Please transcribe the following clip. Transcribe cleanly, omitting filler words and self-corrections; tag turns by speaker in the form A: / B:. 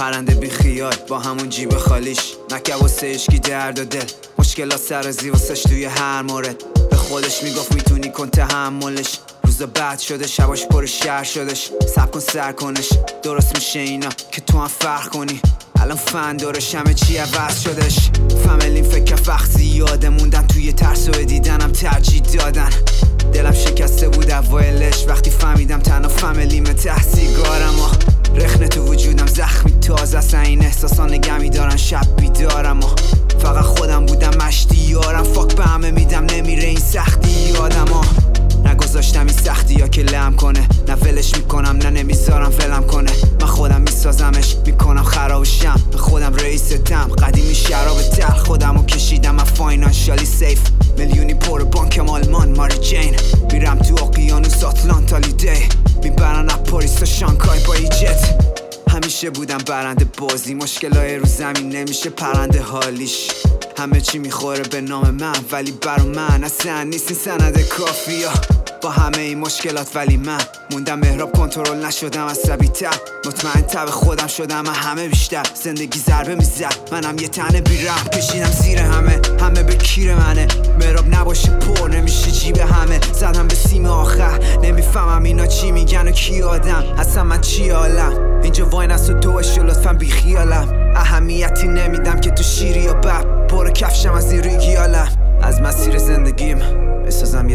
A: پرنده بی خیال با همون جیب خالیش، نکه واسه اشکی درد و دل، مشکلات سرازی واسش توی هر مورد. به خودش میگفت میتونی کن تحملش، روز بعد شده شباش پر شهر شدش. سب کن سر کنش، درست میشه اینا که تو هم فرق کنی. الان فن دارش همه چی عوض شدش. فامیلیم فکر وقت زیاده موندن توی ترس و دیدنم ترجیح دادن. دلم شکسته بود اوایلش وقتی فهمیدم تنها فامیلیم ته سیگارم و رخنه تو وجودم زخمی تازه است. این احساسا نگمی دارن شب بیدارم و فقط خودم بودم مشتی یارم. فاک به همه میدم نمیره این سختی یادم و نگذاشتم این سختی یا که لم کنه، نه ولش میکنم نه نمیذارم ولم کنه. من خودم میسازمش میکنم خرابشم، به خودم رئیستم قدیمی شراب تل. خودمو کشیدم من فاینانشالی سیف، میلیونی پر بانکم آلمان ماری جین. میرم تو اقیانوس آتلانتا لیدی، میبرن اپ پاریس تا شانگهای با ایجت. همیشه بودم برنده بازی، مشکلای رو زمین نمیشه پرنده حالیش. همه چی میخوره به نام من ولی برا من اصلا نیست این سند کافیه. با همه این مشکلات ولی من موندم مهراب، کنترل نشدم عصبی تر. مطمئن تر به خودم شدم همه بیشتر. زندگی ضربه میزد منم یه تنه بیرم، کشیدم زیر همه به کیر منه. مهراب نباشه پر نمیشه جیب همه. زدم به سیم آخر نمیفهمم اینا چی میگن و کی آدم اصلا من چی حالم. اینجا وای نست و دوش و لطفا بی خیالم. اهمیتی نمیدم که تو شیری یا بب، برو کفشم از این ریگیالم. از مسیر زندگیم بسازم